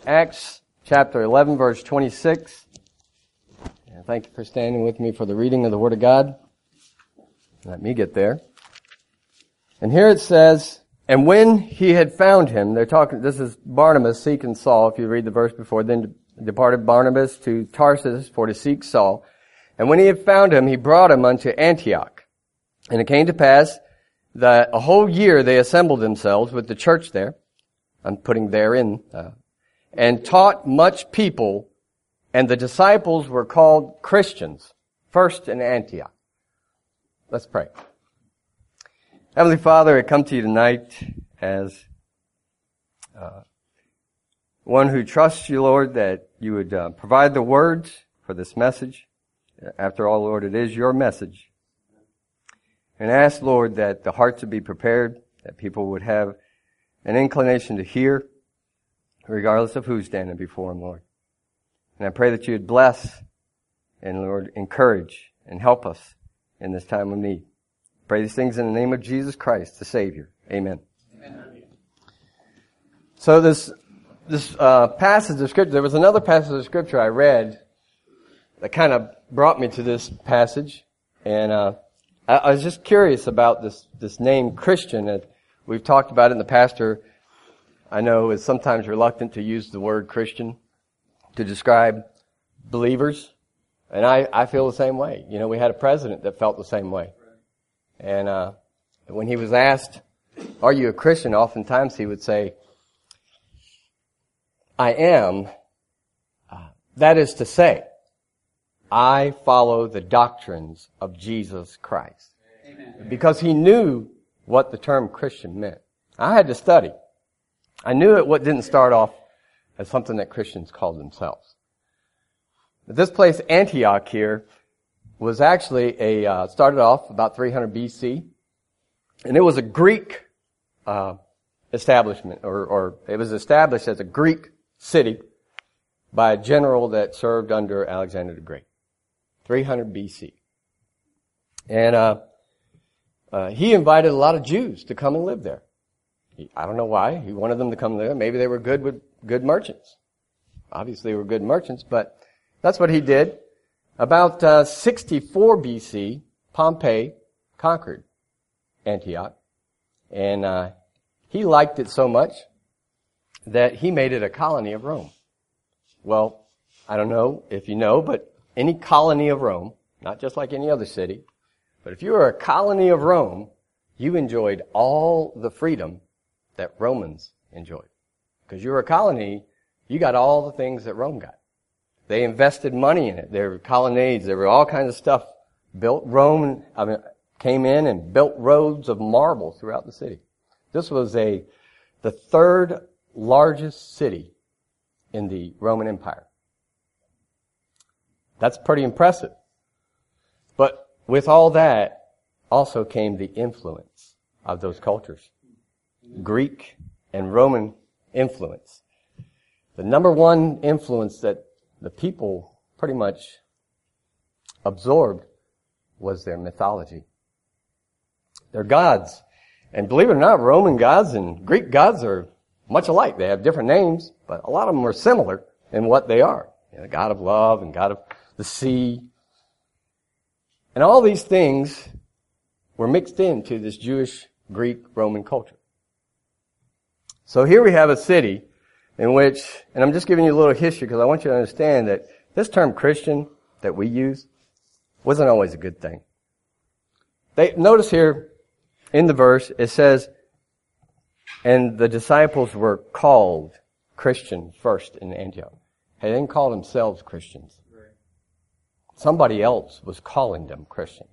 Acts chapter 11, verse 26. And thank you for standing with me for the reading of the Word of God. Let me get there. And here it says, and when he had found him, this is Barnabas seeking Saul, if you read the verse before, then departed Barnabas to Tarsus for to seek Saul. And when he had found him, he brought him unto Antioch. And it came to pass that a whole year they assembled themselves with the church there. I'm putting therein, and taught much people, and the disciples were called Christians, first in Antioch. Let's pray. Heavenly Father, I come to you tonight as one who trusts you, Lord, that you would provide the words for this message. After all, Lord, it is your message. And ask, Lord, that the hearts would be prepared, that people would have an inclination to hear, regardless of who's standing before them, Lord. And I pray that you would bless and, Lord, encourage and help us in this time of need. Pray these things in the name of Jesus Christ, the Savior. Amen. Amen. So this passage of Scripture, there was another passage of Scripture I read that kind of brought me to this passage. And I was just curious about this name Christian. And we've talked about it, and the pastor, I know, is sometimes reluctant to use the word Christian to describe believers. And I feel the same way. You know, we had a president that felt the same way. And when he was asked, are you a Christian? Oftentimes he would say, I am. That is to say, I follow the doctrines of Jesus Christ. Amen. Because he knew what the term Christian meant. I had to study. I knew it didn't start off as something that Christians called themselves. But this place, Antioch here, was actually started off about 300 BC. And it was a Greek establishment, or it was established as a Greek city by a general that served under Alexander the Great. 300 BC. And he invited a lot of Jews to come and live there. I don't know why. He wanted them to come there. Maybe they were good merchants. Obviously they were good merchants, but that's what he did. About 64 BC, Pompey conquered Antioch. And he liked it so much that he made it a colony of Rome. Well, I don't know if you know, but any colony of Rome, not just like any other city, but if you were a colony of Rome, you enjoyed all the freedom that Romans enjoyed. Because you were a colony, you got all the things that Rome got. They invested money in it. There were colonnades, there were all kinds of stuff built. Rome came in and built roads of marble throughout the city. This was the third largest city in the Roman Empire. That's pretty impressive. But with all that also came the influence of those cultures. Greek and Roman influence. The number one influence that the people pretty much absorbed was their mythology. Their gods. And believe it or not, Roman gods and Greek gods are much alike. They have different names, but a lot of them are similar in what they are. You know, the god of love and god of the sea. And all these things were mixed into this Jewish, Greek, Roman culture. So here we have a city in which, and I'm just giving you a little history because I want you to understand that this term Christian that we use wasn't always a good thing. Notice here in the verse, it says, and the disciples were called Christian first in Antioch. They didn't call themselves Christians. Somebody else was calling them Christians.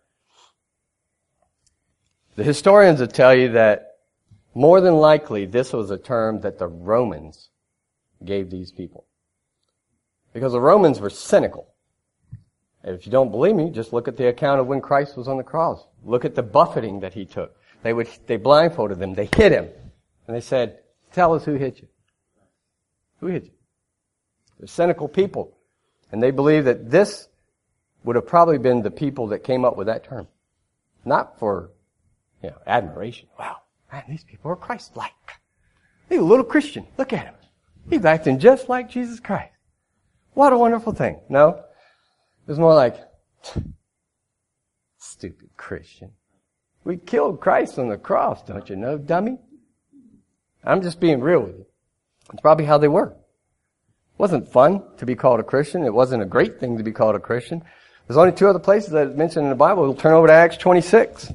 The historians will tell you that more than likely this was a term that the Romans gave these people. Because the Romans were cynical. And if you don't believe me, just look at the account of when Christ was on the cross. Look at the buffeting that he took. They blindfolded him. They hit him. And they said, tell us who hit you. Who hit you? They're cynical people. And they believe that this would have probably been the people that came up with that term. Not for, admiration. Wow, man, these people are Christ-like. They're a little Christian. Look at him. He's acting just like Jesus Christ. What a wonderful thing. No, it was more like, stupid Christian. We killed Christ on the cross, don't you know, dummy? I'm just being real with you. It's probably how they were. It wasn't fun to be called a Christian. It wasn't a great thing to be called a Christian. There's only two other places that it's mentioned in the Bible. We'll turn over to Acts 26.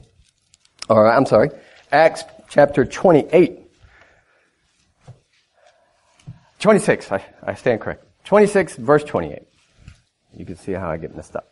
Acts chapter 28. 26, I stand correct. 26, verse 28. You can see how I get messed up.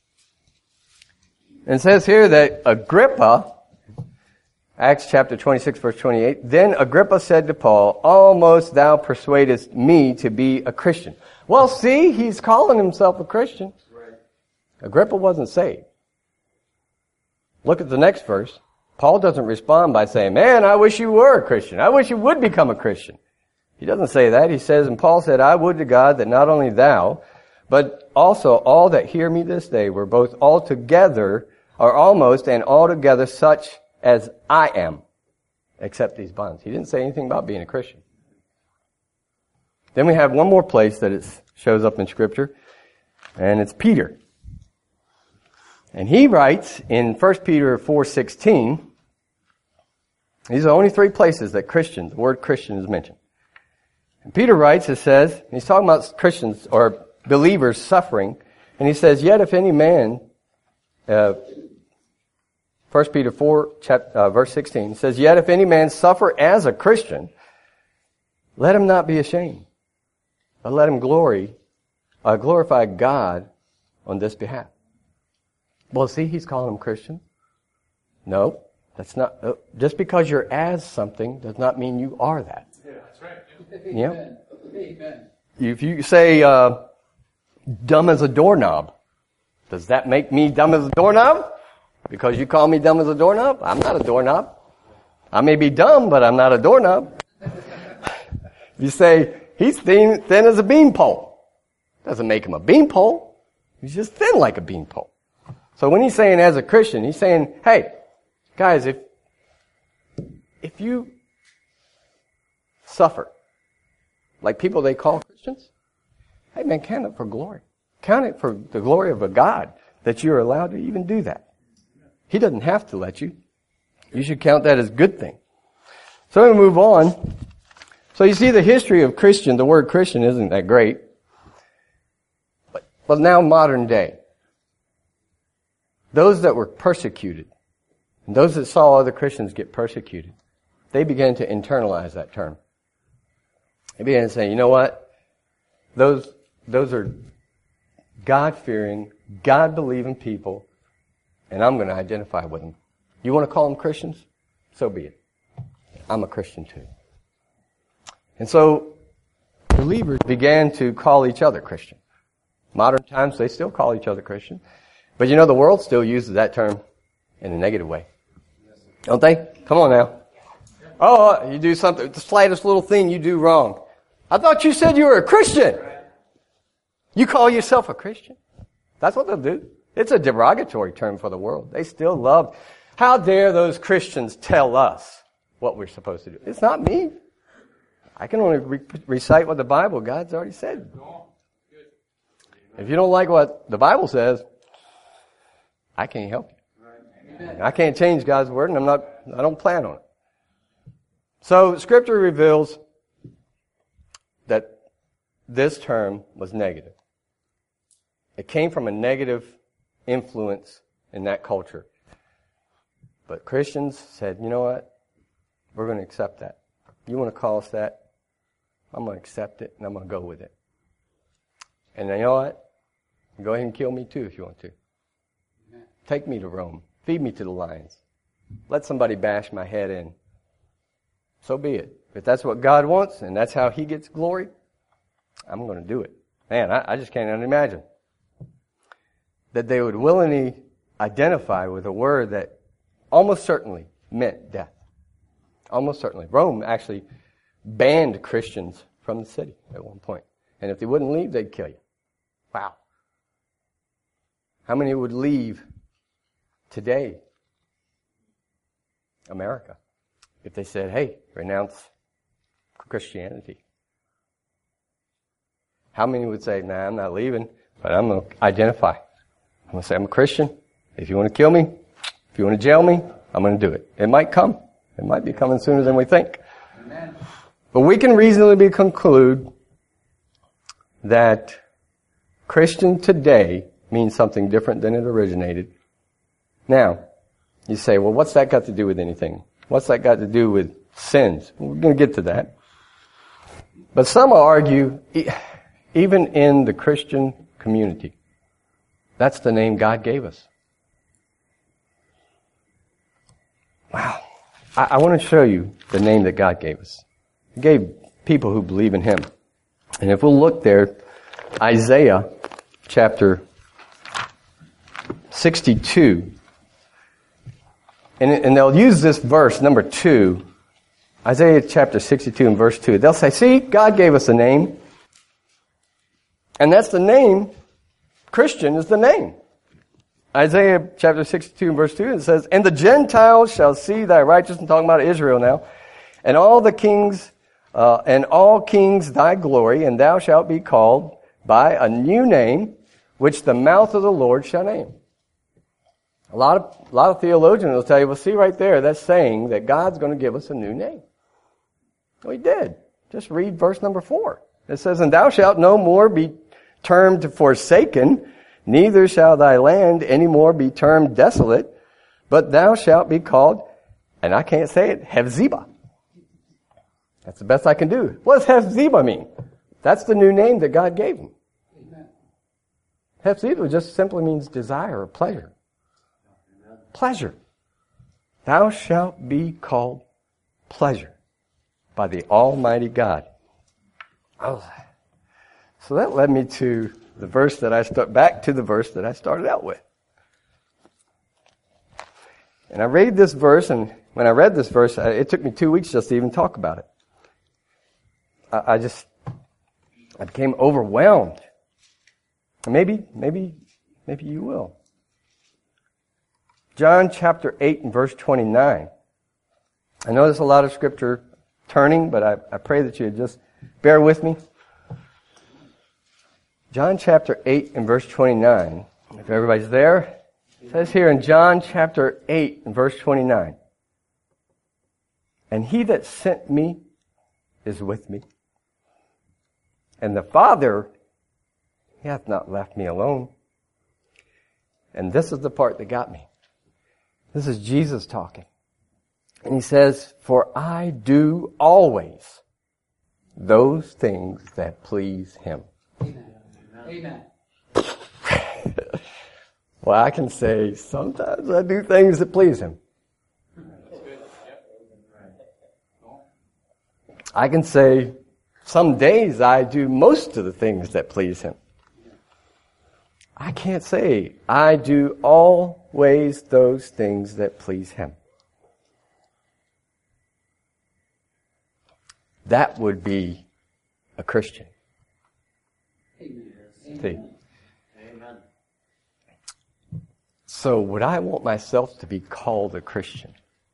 And it says here that Agrippa, Acts chapter 26, verse 28, then Agrippa said to Paul, almost thou persuadest me to be a Christian. Well, see, he's calling himself a Christian. Right. Agrippa wasn't saved. Look at the next verse. Paul doesn't respond by saying, man, I wish you were a Christian. I wish you would become a Christian. He doesn't say that. He says, and Paul said, I would to God that not only thou, but also all that hear me this day were both altogether, or almost and altogether such as I am, except these bonds. He didn't say anything about being a Christian. Then we have one more place that it shows up in Scripture, and it's Peter. And he writes in 1 Peter 4:16, these are the only three places that the word Christian is mentioned. And Peter writes, it says, he's talking about Christians or believers suffering, and he says, yet if any man, 1 Peter 4, verse 16, says, yet if any man suffer as a Christian, let him not be ashamed, but let him glorify God on this behalf. Well, see, he's calling them Christians. No, that's not, just because you're as something does not mean you are that. Yeah, that's right. Yeah. Amen. If you say, dumb as a doorknob, does that make me dumb as a doorknob? Because you call me dumb as a doorknob? I'm not a doorknob. I may be dumb, but I'm not a doorknob. You say, he's thin as a beanpole. Doesn't make him a beanpole. He's just thin like a beanpole. So when he's saying as a Christian, he's saying, hey, guys, if you suffer like people they call Christians, hey man, count it for glory. Count it for the glory of a God that you're allowed to even do that. He doesn't have to let you. You should count that as a good thing. So we move on. So you see the history of Christian, the word Christian isn't that great. But now modern day, those that were persecuted, and those that saw other Christians get persecuted, they began to internalize that term. They began to say, you know what? Those are God-fearing, God-believing people, and I'm going to identify with them. You want to call them Christians? So be it. I'm a Christian too. And so believers began to call each other Christian. Modern times, they still call each other Christian. But you know, the world still uses that term in a negative way. Don't they? Come on now. Oh, you do something, the slightest little thing you do wrong. I thought you said you were a Christian. You call yourself a Christian? That's what they'll do. It's a derogatory term for the world. They still love. How dare those Christians tell us what we're supposed to do? It's not me. I can only recite what the Bible, God's already said. If you don't like what the Bible says, I can't help you. I can't change God's word, and I don't plan on it. So Scripture reveals that this term was negative. It came from a negative influence in that culture. But Christians said, you know what? We're going to accept that. You want to call us that? I'm going to accept it, and I'm going to go with it. And you know what? Go ahead and kill me too if you want to. Take me to Rome. Feed me to the lions. Let somebody bash my head in. So be it. If that's what God wants and that's how He gets glory, I'm going to do it. Man, I just can't imagine that they would willingly identify with a word that almost certainly meant death. Almost certainly. Rome actually banned Christians from the city at one point. And if they wouldn't leave, they'd kill you. Wow. How many would leave today, America, if they said, hey, renounce Christianity? How many would say, nah, I'm not leaving, but I'm going to identify. I'm going to say, I'm a Christian. If you want to kill me, if you want to jail me, I'm going to do it. It might come. It might be coming sooner than we think. Amen. But we can reasonably conclude that Christian today means something different than it originated. Now, you say, well, what's that got to do with anything? What's that got to do with sins? We're going to get to that. But some will argue, even in the Christian community, that's the name God gave us. Wow. I want to show you the name that God gave us. He gave people who believe in Him. And if we'll look there, Isaiah chapter 62, and they'll use this verse, number 2, Isaiah chapter 62 and verse 2. They'll say, see, God gave us a name, and that's the name. Christian is the name. Isaiah chapter 62 and verse 2, it says, and the Gentiles shall see thy righteousness, I'm talking about Israel now, and all kings thy glory, and thou shalt be called by a new name, which the mouth of the Lord shall name. A lot of theologians will tell you, well, see right there, that's saying that God's going to give us a new name. Well, He did. Just read verse number 4. It says, and thou shalt no more be termed forsaken, neither shall thy land any more be termed desolate, but thou shalt be called, and I can't say it, Hephzibah. That's the best I can do. What does Hephzibah mean? That's the new name that God gave him. Amen. Hephzibah just simply means desire or pleasure. Amen. Pleasure. Thou shalt be called pleasure by the Almighty God. Oh. So that led me to the verse that back to the verse that I started out with. And I read this verse, and when I read this verse, it took me 2 weeks just to even talk about it. I became overwhelmed. And maybe you will. John chapter 8 and verse 29. I know there's a lot of scripture turning, but I pray that you just bear with me. John chapter 8 and verse 29. If everybody's there, it says here in John chapter 8 and verse 29. And he that sent me is with me. And the Father, He hath not left me alone. And this is the part that got me. This is Jesus talking. And He says, for I do always those things that please Him. Amen. Amen. Well, I can say sometimes I do things that please Him. I can say some days I do most of the things that please Him. I can't say I do always those things that please Him. That would be a Christian. Amen. See? Amen. So would I want myself to be called a Christian?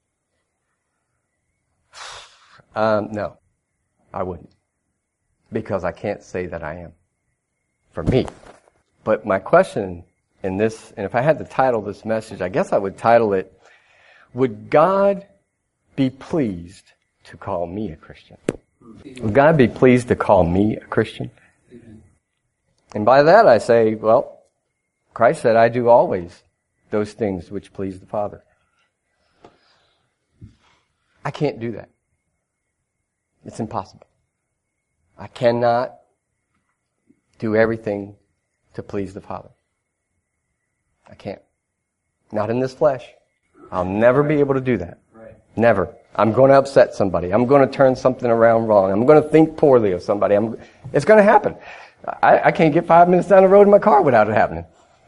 No, I wouldn't. Because I can't say that I am. For me. But my question in this, and if I had to title this message, I guess I would title it, would God be pleased to call me a Christian? Would God be pleased to call me a Christian? And by that I say, well, Christ said, I do always those things which please the Father. I can't do that. It's impossible. I cannot do everything to please the Father. I can't. Not in this flesh. I'll never be able to do that. Right. Never. I'm going to upset somebody. I'm going to turn something around wrong. I'm going to think poorly of somebody. It's going to happen. I can't get 5 minutes down the road in my car without it happening.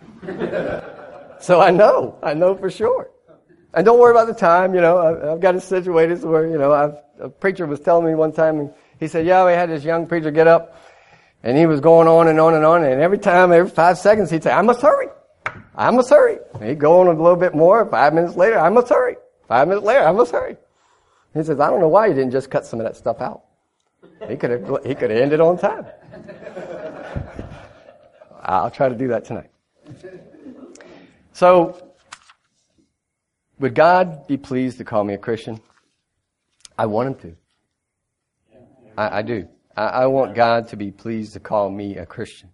So I know for sure. And don't worry about the time, I've got it situated where, a preacher was telling me one time, and he said, yeah, we had this young preacher get up, and he was going on and on and on, and every 5 seconds, he'd say, I must hurry. I must hurry. And he'd go on a little bit more, 5 minutes later, I must hurry. 5 minutes later, I must hurry. He says, I don't know why you didn't just cut some of that stuff out. He could have ended on time. I'll try to do that tonight. So, would God be pleased to call me a Christian? I want Him to. I do. I want God to be pleased to call me a Christian.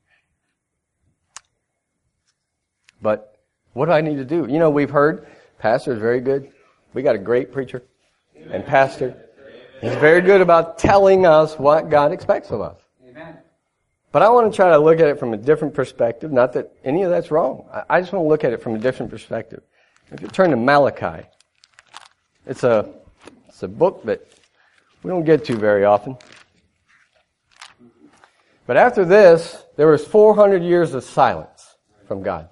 But what do I need to do? You know, we've heard pastor is very good. We got a great preacher and pastor. He's very good about telling us what God expects of us. Amen. But I want to try to look at it from a different perspective. Not that any of that's wrong. I just want to look at it from a different perspective. If you turn to Malachi, it's a book that we don't get to very often. But after this, there was 400 years of silence from God.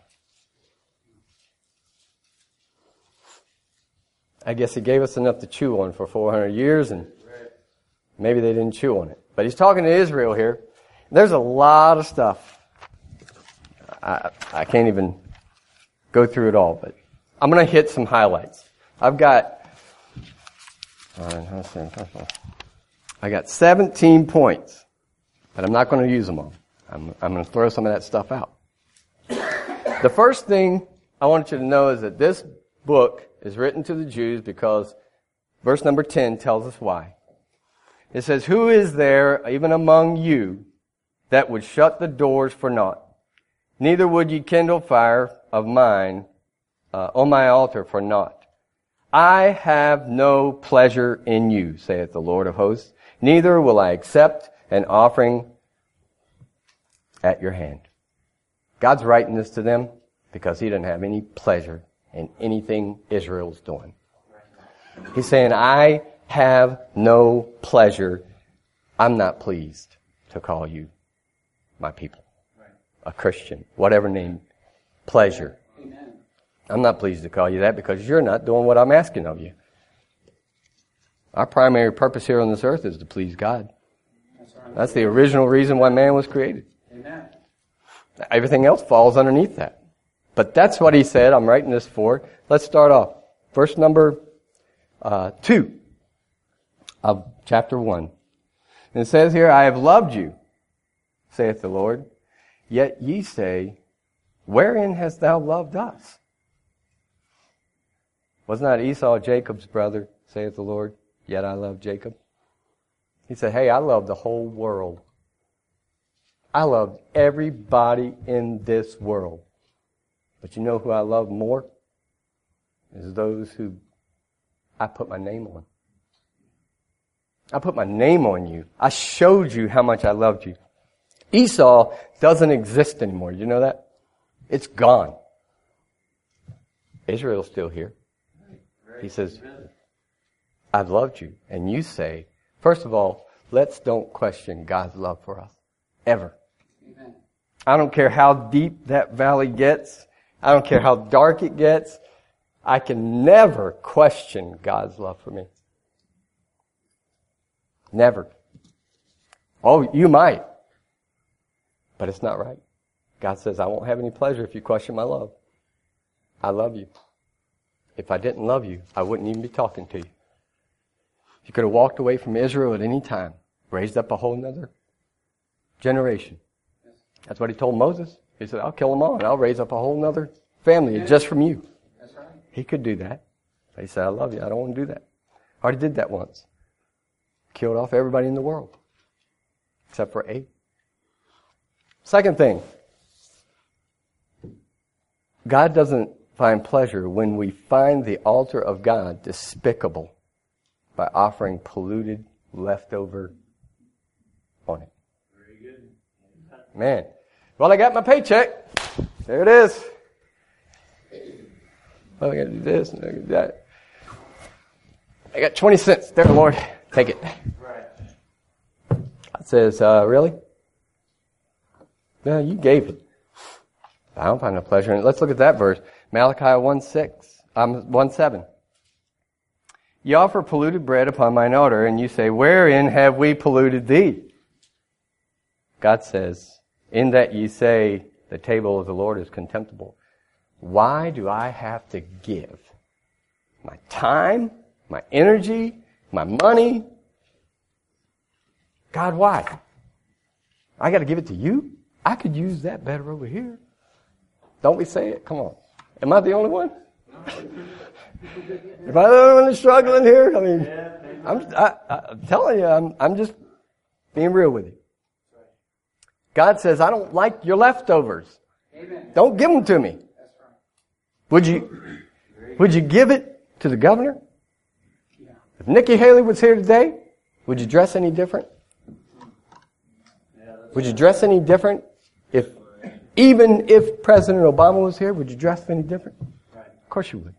I guess He gave us enough to chew on for 400 years, and maybe they didn't chew on it. But He's talking to Israel here. There's a lot of stuff. I can't even go through it all, but I'm going to hit some highlights. I got 17 points, but I'm not going to use them all. I'm going to throw some of that stuff out. The first thing I want you to know is that this book is written to the Jews because verse number 10 tells us why. It says, "Who is there, even among you, that would shut the doors for naught? Neither would ye kindle fire of mine on my altar for naught. I have no pleasure in you, saith the Lord of hosts. Neither will I accept an offering at your hand." God's writing this to them because He didn't have any pleasure in anything Israel's doing. He's saying, I have no pleasure. I'm not pleased to call you my people. A Christian, whatever name, pleasure. Amen. I'm not pleased to call you that because you're not doing what I'm asking of you. Our primary purpose here on this earth is to please God. That's the original reason why man was created. Amen. Everything else falls underneath that. But that's what He said. I'm writing this for. Let's start off. Verse number 2 of chapter 1. And it says here, "I have loved you, saith the Lord. Yet ye say, wherein hast thou loved us? Was not Esau Jacob's brother, saith the Lord? Yet I love Jacob." He said, hey, I love the whole world. I loved everybody in this world. But you know who I love more? Is those who I put my name on. I put my name on you. I showed you how much I loved you. Esau doesn't exist anymore. You know that? It's gone. Israel's still here. He says, I've loved you. And you say, first of all, let's don't question God's love for us. Ever. Amen. I don't care how deep that valley gets. I don't care how dark it gets. I can never question God's love for me. Never. Oh, you might. But it's not right. God says, I won't have any pleasure if you question my love. I love you. If I didn't love you, I wouldn't even be talking to you. You could have walked away from Israel at any time, raised up a whole nother generation. That's what He told Moses. He said, I'll kill them all and I'll raise up a whole nother family just from you. That's right. He could do that. But He said, I love you. I don't want to do that. I already did that once. Killed off everybody in the world. Except for 8. Second thing. God doesn't find pleasure when we find the altar of God despicable by offering polluted leftover on it. Very good. Man. Well, I got my paycheck. There it is. Well, I got to do this and I got to do that. I got 20 cents. There, Lord. Take it. Right. God says, really? No, you gave it. I don't find no pleasure in it. Let's look at that verse. Malachi 1:7. Ye offer polluted bread upon mine altar, and you say, wherein have we polluted thee? God says, in that ye say, the table of the Lord is contemptible. Why do I have to give my time, my energy, my money? God, why? I got to give it to you? I could use that better over here. Don't we say it? Come on. Am I the only one? If I'm the only one that's struggling here, I mean, I'm telling you, I'm just being real with you. God says, I don't like your leftovers. Amen. Don't give them to me. That's right. Would you give it to the governor? Yeah. If Nikki Haley was here today, would you dress any different? Yeah, would you dress any different? Even if President Obama was here, would you dress any different? Right. Of course you would.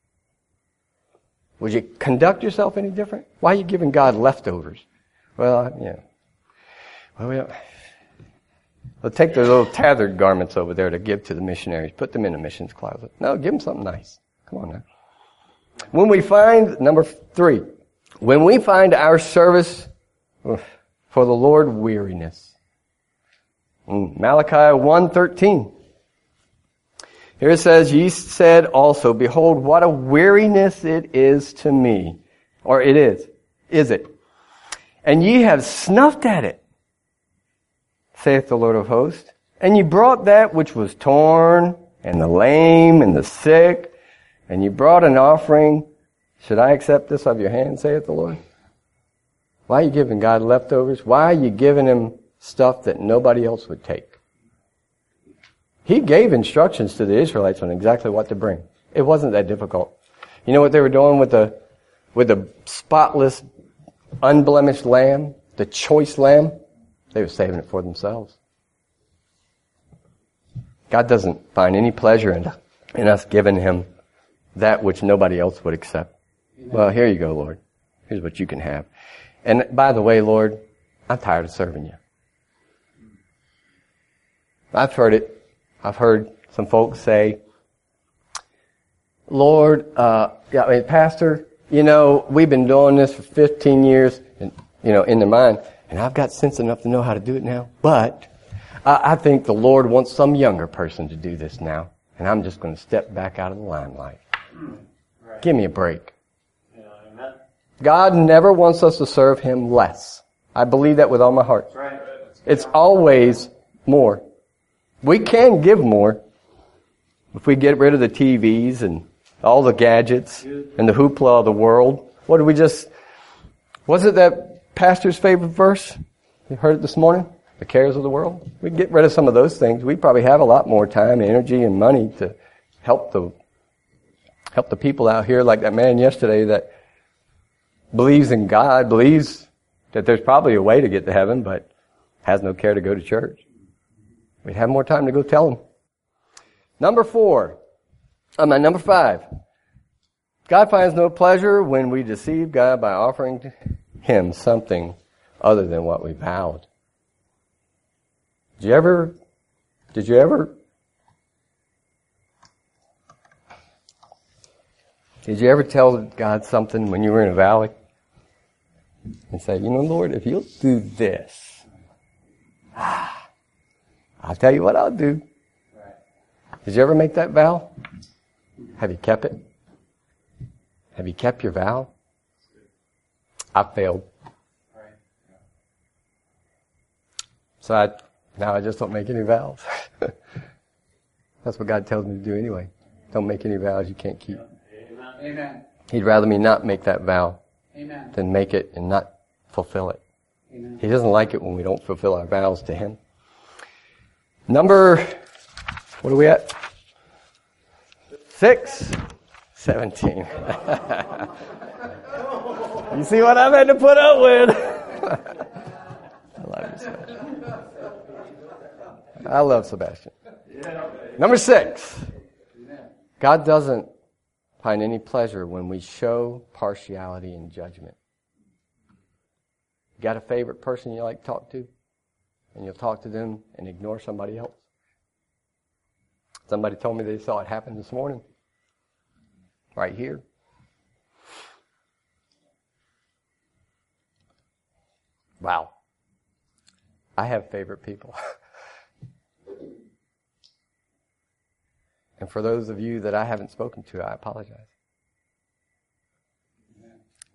Would you conduct yourself any different? Why are you giving God leftovers? Well, yeah. Well, we'll take those little tattered garments over there to give to the missionaries. Put them in the missions closet. No, give them something nice. Come on now. When we find, number 3, when we find our service for the Lord weariness. Malachi 1:13. Here it says, ye said also, behold, what a weariness it is to me. Or it is it? And ye have snuffed at it, saith the Lord of hosts. And ye brought that which was torn, and the lame, and the sick, and ye brought an offering. Should I accept this of your hand, saith the Lord? Why are you giving God leftovers? Why are you giving Him stuff that nobody else would take? He gave instructions to the Israelites on exactly what to bring. It wasn't that difficult. You know what they were doing with the spotless, unblemished lamb, the choice lamb? They were saving it for themselves. God doesn't find any pleasure in us giving Him that which nobody else would accept. Well, here you go, Lord. Here's what you can have. And by the way, Lord, I'm tired of serving you. I've heard it. I've heard some folks say, Lord, Pastor, we've been doing this for 15 years, and, in their mind, and I've got sense enough to know how to do it now, but I think the Lord wants some younger person to do this now, and I'm just going to step back out of the limelight. Right. Give me a break. Yeah, amen. God never wants us to serve Him less. I believe that with all my heart. Right. It's always more. We can give more if we get rid of the TVs and all the gadgets and the hoopla of the world. Was it that pastor's favorite verse? You heard it this morning? The cares of the world. We get rid of some of those things. We probably have a lot more time, energy, and money to help the people out here, like that man yesterday that believes in God, believes that there's probably a way to get to heaven, but has no care to go to church. We'd have more time to go tell them. Number 5. God finds no pleasure when we deceive God by offering Him something other than what we vowed. Did you ever tell God something when you were in a valley? And say, Lord, if you'll do this, I'll tell you what I'll do. Did you ever make that vow? Have you kept it? Have you kept your vow? I failed. So now I just don't make any vows. That's what God tells me to do anyway. Don't make any vows you can't keep. Amen. He'd rather me not make that vow than make it and not fulfill it. Amen. He doesn't like it when we don't fulfill our vows to Him. Number, what are we at? 6, 17. You see what I've had to put up with? I love you, Sebastian. I love Sebastian. Number 6. God doesn't find any pleasure when we show partiality in judgment. You got a favorite person you like to talk to? And you'll talk to them and ignore somebody else? Somebody told me they saw it happen this morning. Right here. Wow. I have favorite people. And for those of you that I haven't spoken to, I apologize.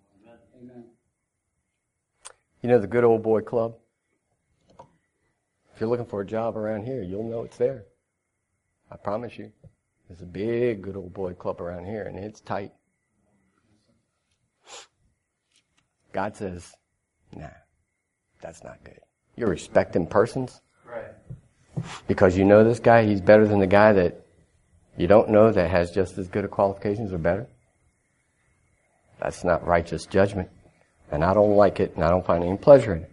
Amen. You know the Good Old Boy Club? If you're looking for a job around here, you'll know it's there. I promise you. There's a big good old boy club around here, and it's tight. God says, nah, that's not good. You're respecting persons. Right. Because you know this guy, he's better than the guy that you don't know that has just as good a qualifications or better. That's not righteous judgment. And I don't like it, and I don't find any pleasure in it.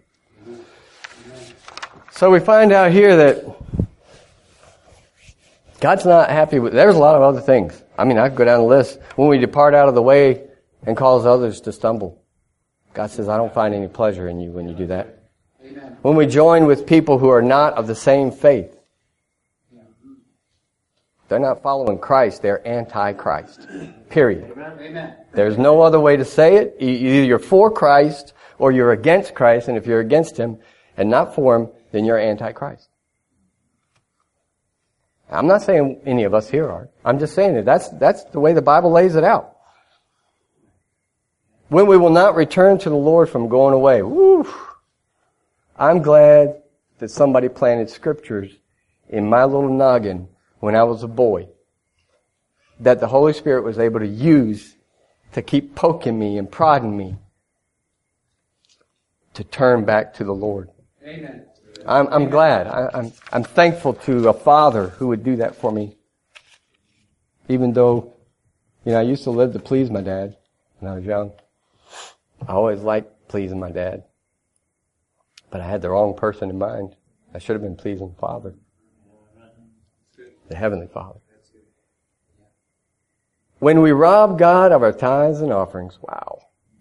So we find out here that God's not happy with, there's a lot of other things. I mean, I could go down the list. When we depart out of the way and cause others to stumble. God says, I don't find any pleasure in you when you do that. Amen. When we join with people who are not of the same faith. They're not following Christ, they're anti-Christ. Period. Amen. There's no other way to say it. Either you're for Christ or you're against Christ, and if you're against Him and not for Him, then you're anti-Christ. I'm not saying any of us here are. I'm just saying that that's the way the Bible lays it out. When we will not return to the Lord from going away. Woo! I'm glad that somebody planted scriptures in my little noggin when I was a boy that the Holy Spirit was able to use to keep poking me and prodding me to turn back to the Lord. Amen. I'm glad. I'm thankful to a father who would do that for me. Even though, I used to live to please my dad when I was young. I always liked pleasing my dad. But I had the wrong person in mind. I should have been pleasing the Father. The Heavenly Father. When we rob God of our tithes and offerings, wow.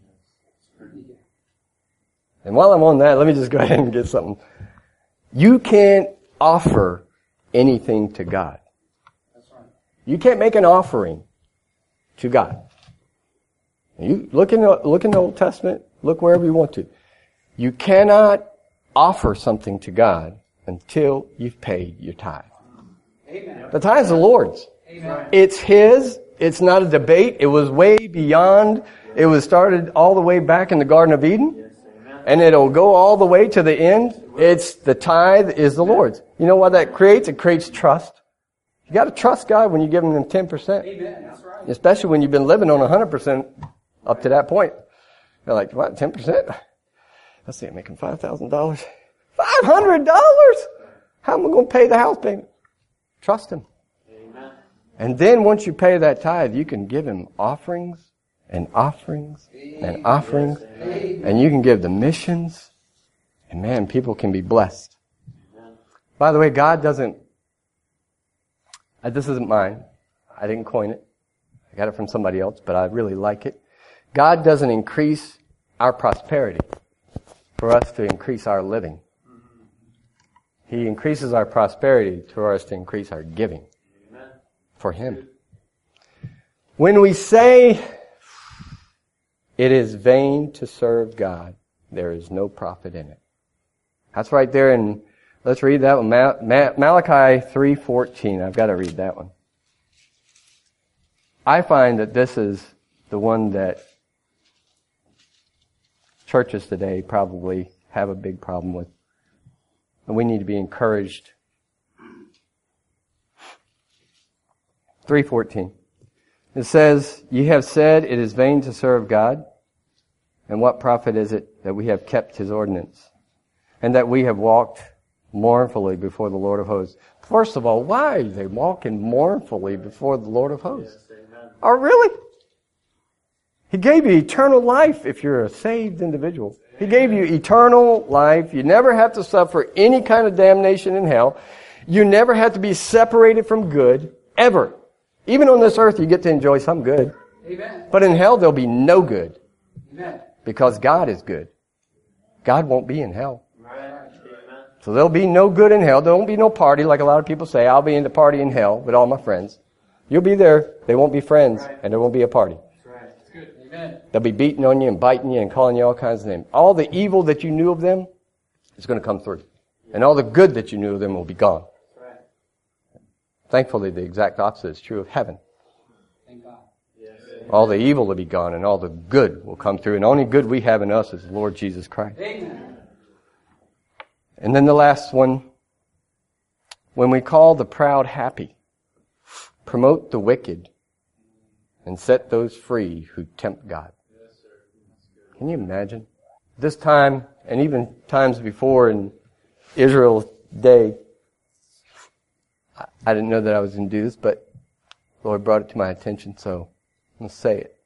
And while I'm on that, let me just go ahead and get something. You can't offer anything to God. You can't make an offering to God. You look in the Old Testament, look wherever you want to. You cannot offer something to God until you've paid your tithe. Amen. The tithe is the Lord's. Amen. It's His. It's not a debate. It was way beyond. It was started all the way back in the Garden of Eden. And it'll go all the way to the end. It's the tithe is the Lord's. You know what that creates? It creates trust. You got to trust God when you give Him 10%. Amen. That's right. Especially when you've been living on 100% up to that point. You're like, what, 10%? Let's see, I'm making $5,000. $500? How am I going to pay the house payment? Trust Him. Amen. And then once you pay that tithe, you can give Him offerings and offerings and offerings. And you can give the missions. And man, people can be blessed. By the way, God doesn't, this isn't mine. I didn't coin it. I got it from somebody else, but I really like it. God doesn't increase our prosperity for us to increase our living. He increases our prosperity for us to increase our giving for Him. When we say it is vain to serve God, there is no profit in it. That's right there in, let's read that one, Malachi 3:14. I've got to read that one. I find that this is the one that churches today probably have a big problem with. And we need to be encouraged. 3:14. It says, "Ye have said, it is vain to serve God. And what profit is it that we have kept His ordinance? And that we have walked mournfully before the Lord of hosts." First of all, why are they walking mournfully before the Lord of hosts? Oh, really? He gave you eternal life if you're a saved individual. He gave you eternal life. You never have to suffer any kind of damnation in hell. You never have to be separated from good, ever. Even on this earth, you get to enjoy some good. Amen. But in hell, there'll be no good. Amen. Because God is good. God won't be in hell. Right. So there'll be no good in hell. There won't be no party like a lot of people say. I'll be in the party in hell with all my friends. You'll be there. They won't be friends. And there won't be a party. That's good. Amen. They'll be beating on you and biting you and calling you all kinds of names. All the evil that you knew of them is going to come through. And all the good that you knew of them will be gone. Right. Thankfully, the exact opposite is true of heaven. Thank God. All the evil will be gone and all the good will come through. And the only good we have in us is the Lord Jesus Christ. Amen. And then the last one, when we call the proud happy, promote the wicked, and set those free who tempt God. Can you imagine? This time, and even times before in Israel's day, I didn't know that I was going to do this, but the Lord brought it to my attention, so I'm going to say it.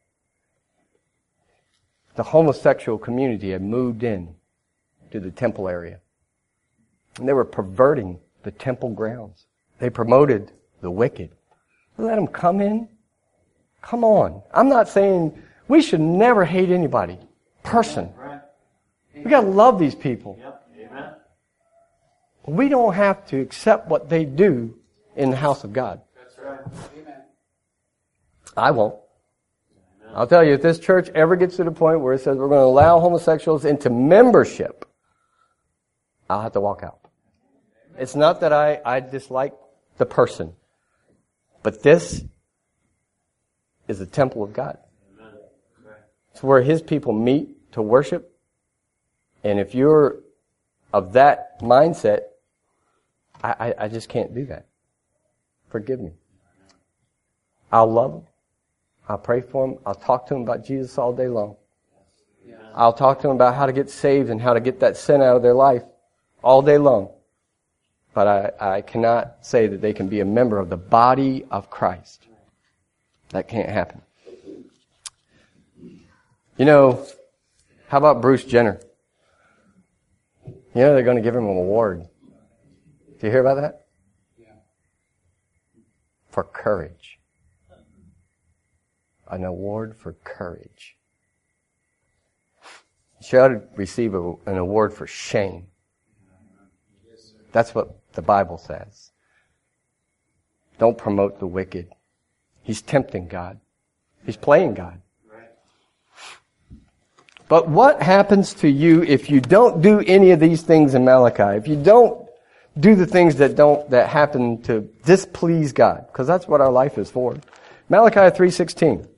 The homosexual community had moved in to the temple area. And they were perverting the temple grounds. They promoted the wicked. Let them come in. Come on. I'm not saying we should never hate anybody. Person. We got to love these people. Amen. We don't have to accept what they do in the house of God. That's right. Amen. I won't. I'll tell you, if this church ever gets to the point where it says we're going to allow homosexuals into membership, I'll have to walk out. It's not that I dislike the person, but this is the temple of God. It's where His people meet to worship. And if you're of that mindset, I just can't do that. Forgive me. I'll love them. I'll pray for them. I'll talk to them about Jesus all day long. I'll talk to them about how to get saved and how to get that sin out of their life all day long. But I cannot say that they can be a member of the body of Christ. That can't happen. You know, how about Bruce Jenner? You know they're going to give him an award. Did you hear about that? Yeah. For courage. An award for courage. She ought to receive an award for shame. That's what the Bible says. Don't promote the wicked. He's tempting God. He's playing God. But what happens to you if you don't do any of these things in Malachi? If you don't do the things that happen to displease God? Because that's what our life is for. Malachi 3:16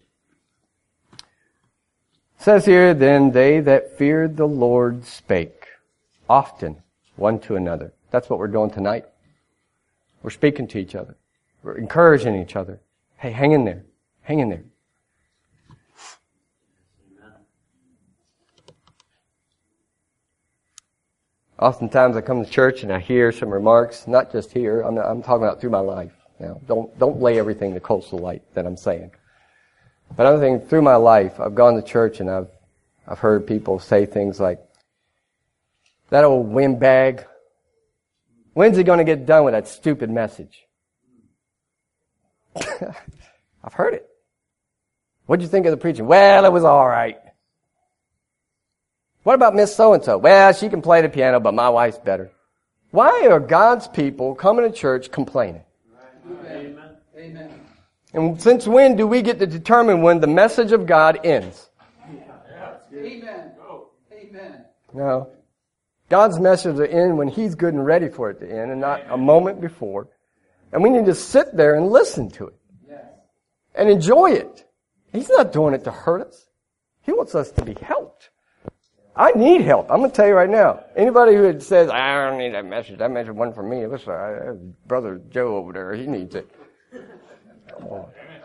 says here, then they that feared the Lord spake often one to another. That's what we're doing tonight. We're speaking to each other. We're encouraging each other. Hey, hang in there. Hang in there. Oftentimes I come to church and I hear some remarks, not just here, I'm talking about through my life. Now, don't lay everything to coastal light that I'm saying. But I'm thinking through my life, I've gone to church and I've heard people say things like, that old windbag, when's he going to get done with that stupid message? I've heard it. What'd you think of the preaching? Well, it was all right. What about Miss So-and-so? Well, she can play the piano, but my wife's better. Why are God's people coming to church complaining? Amen. Amen. And since when do we get to determine when the message of God ends? Amen. Amen. No. God's message will end when He's good and ready for it to end and not a moment before. And we need to sit there and listen to it. Yes. And enjoy it. He's not doing it to hurt us. He wants us to be helped. I need help. I'm going to tell you right now. Anybody who says, I don't need that message wasn't for me. Listen, Brother Joe over there, he needs it. Come on.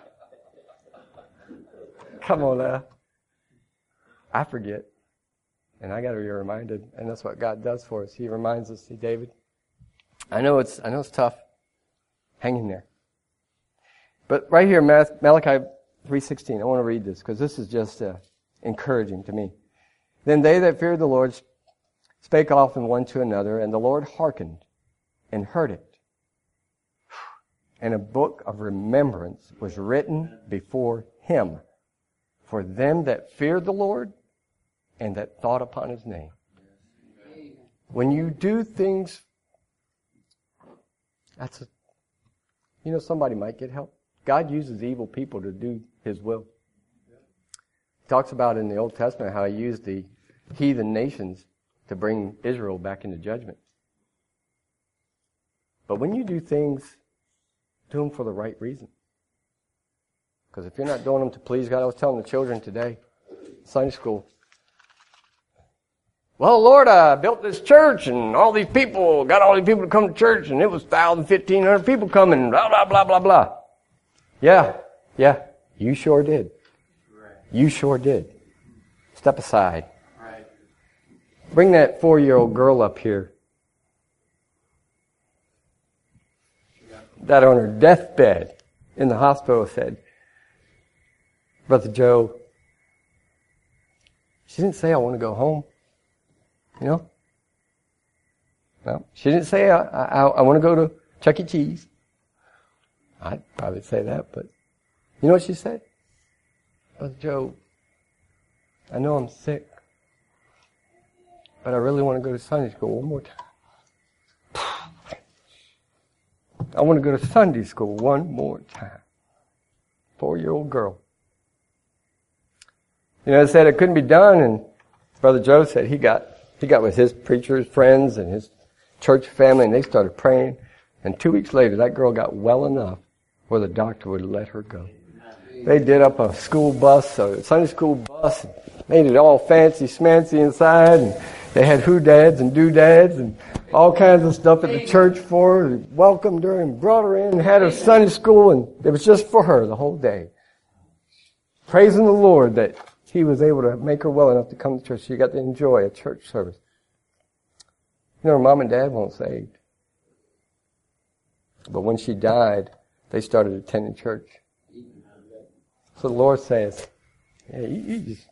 Come on now. I forget. And I got to be reminded. And that's what God does for us. He reminds us, see, David, I know it's tough. Hang in there. But right here, Malachi 3:16, I want to read this because this is just encouraging to me. Then they that feared the Lord spake often one to another, and the Lord hearkened and heard it. And a book of remembrance was written before Him for them that feared the Lord and that thought upon His name. When you do things, somebody might get help. God uses evil people to do His will. He talks about in the Old Testament how He used the heathen nations to bring Israel back into judgment. But when you do things, do them for the right reason. Because if you're not doing them to please God, I was telling the children today, Sunday school, well, Lord, I built this church and got all these people to come to church and it was 1,000, 1,500 people coming, blah, blah, blah, blah, blah. Yeah, you sure did. You sure did. Step aside. Bring that 4-year-old girl up here. That on her deathbed in the hospital said, Brother Joe, she didn't say I want to go home. You know? No, she didn't say I want to go to Chuck E. Cheese. I'd probably say that, but you know what she said? Brother Joe, I know I'm sick, but I really want to go to Sunday school one more time. I want to go to Sunday school one more time. 4-year-old girl. You know, it said it couldn't be done, and Brother Joe said he got with his preachers, friends, and his church family, and they started praying. And 2 weeks later, that girl got well enough where the doctor would let her go. They did up a school bus, a Sunday school bus, and made it all fancy smancy inside, and they had who-dads and do-dads and all kinds of stuff at the church for her. They welcomed her and brought her in and had her Sunday school, and it was just for her the whole day. Praising the Lord that He was able to make her well enough to come to church. She got to enjoy a church service. You know, her mom and dad weren't saved. But when she died, they started attending church. So the Lord says, yeah, you just...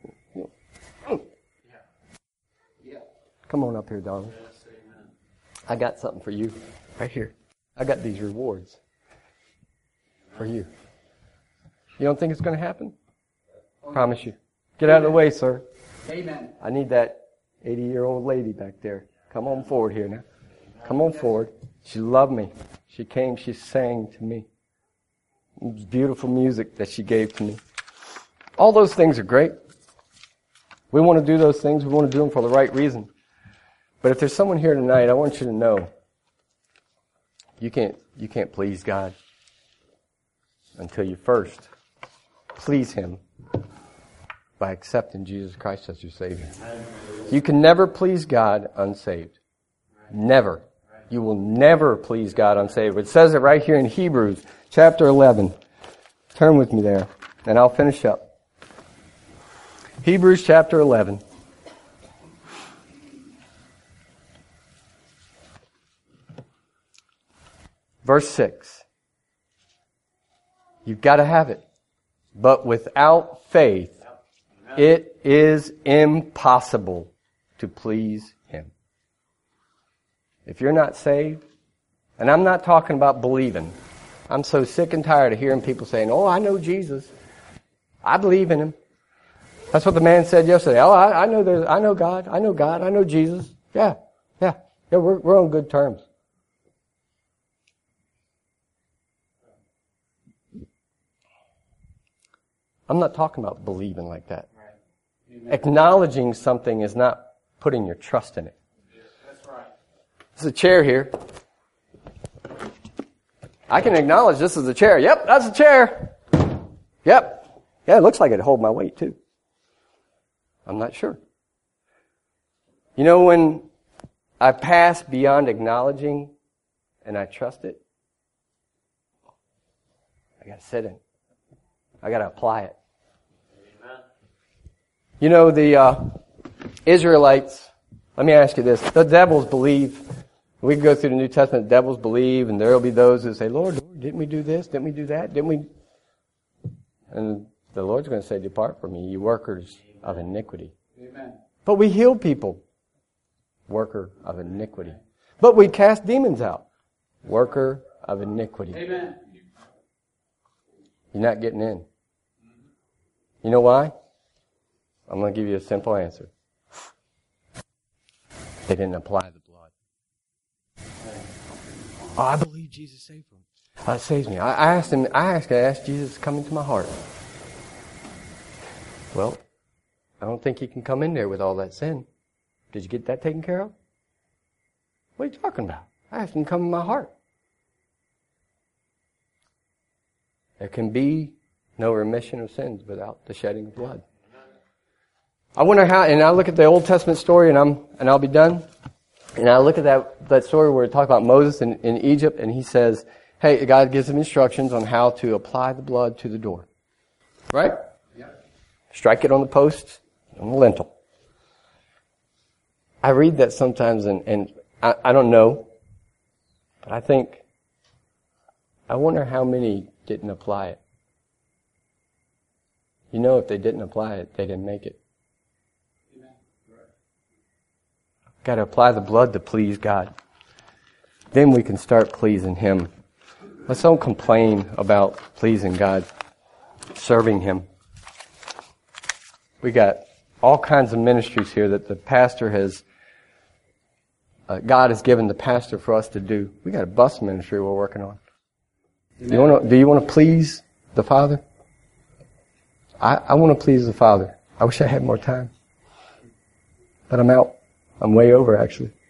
Come on up here, darling. I got something for you right here. I got these rewards for you. You don't think it's going to happen? Promise you. Get out of the way, sir. Amen. I need that 80-year-old lady back there. Come on forward here now. Come on forward. She loved me. She came, she sang to me. It was beautiful music that she gave to me. All those things are great. We want to do those things. We want to do them for the right reason. But if there's someone here tonight, I want you to know you can't please God until you first please Him by accepting Jesus Christ as your Savior. You can never please God unsaved. Never. You will never please God unsaved. It says it right here in Hebrews chapter 11. Turn with me there, and I'll finish up. Hebrews chapter 11. Verse 6. You've got to have it. But without faith, it is impossible to please Him. If you're not saved, and I'm not talking about believing. I'm so sick and tired of hearing people saying, oh, I know Jesus. I believe in Him. That's what the man said yesterday. Oh, I know God. I know God. I know Jesus. Yeah, we're on good terms. I'm not talking about believing like that. Right. Acknowledging something is not putting your trust in it. That's right. There's a chair here. I can acknowledge this is a chair. Yep, that's a chair. Yep. Yeah, it looks like it'd hold my weight too. I'm not sure. You know, when I pass beyond acknowledging and I trust it, I gotta sit in. I gotta apply it. Amen. You know, the Israelites, let me ask you this. The devils believe. We can go through the New Testament, the devils believe, and there will be those who say, Lord, didn't we do this? Didn't we do that? Didn't we? And the Lord's going to say, depart from me, you workers of iniquity. Amen. But we heal people. Worker of iniquity. But we cast demons out. Worker of iniquity. Amen. You're not getting in. You know why? I'm going to give you a simple answer. They didn't apply the blood. Oh, I believe Jesus saved me. Saves me. I asked Jesus to come into my heart. Well, I don't think He can come in there with all that sin. Did you get that taken care of? What are you talking about? I asked Him to come in my heart. There can be no remission of sins without the shedding of blood. I wonder how, and I look at the Old Testament story, and I'll be done. And I look at that story where it talks about Moses in Egypt, and he says, hey, God gives him instructions on how to apply the blood to the door. Right? Yeah. Strike it on the posts, on the lintel. I read that sometimes, and I don't know, but I wonder how many didn't apply it. You know, if they didn't apply it, they didn't make it. Amen. Right. Got to apply the blood to please God. Then we can start pleasing Him. Let's don't complain about pleasing God, serving Him. We got all kinds of ministries here that the pastor has, God has given the pastor for us to do. We got a bus ministry we're working on. Do you want to please the Father? I want to please the Father. I wish I had more time. But I'm out. I'm way over, actually.